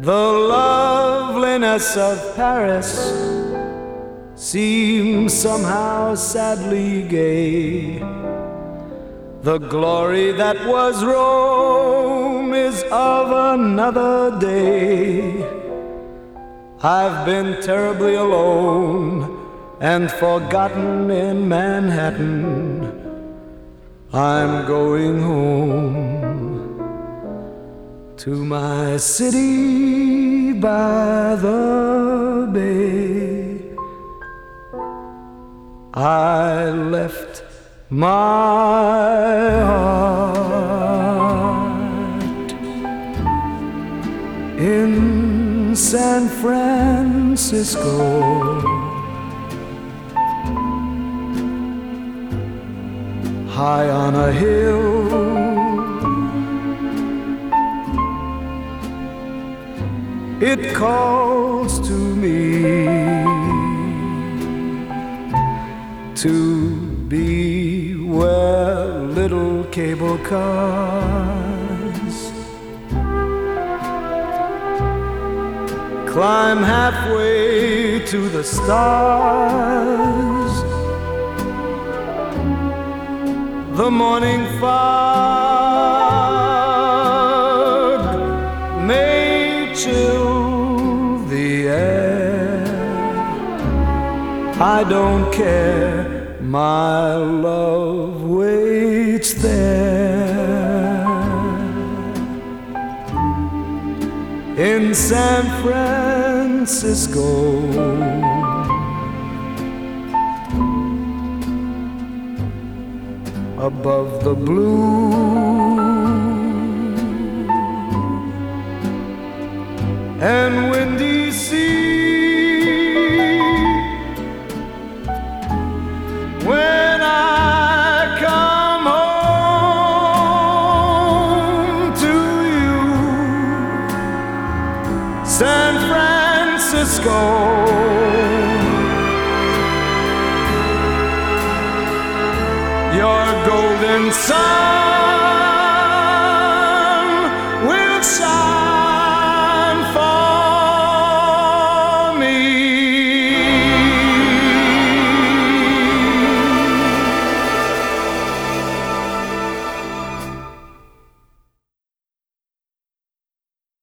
The loveliness of Paris seems somehow sadly gay. The glory that was Rome is of another day. I've been terribly alone and forgotten in Manhattan. I'm going home to my city by the bay. I left my heart in San Francisco, high on a hill. It calls to me to be where little cable cars climb halfway to the stars. The morning fog may chill the air. I don't care, my love waits there in San Francisco. Above the blue and windy sea, when I come home to you, San Francisco, your golden sun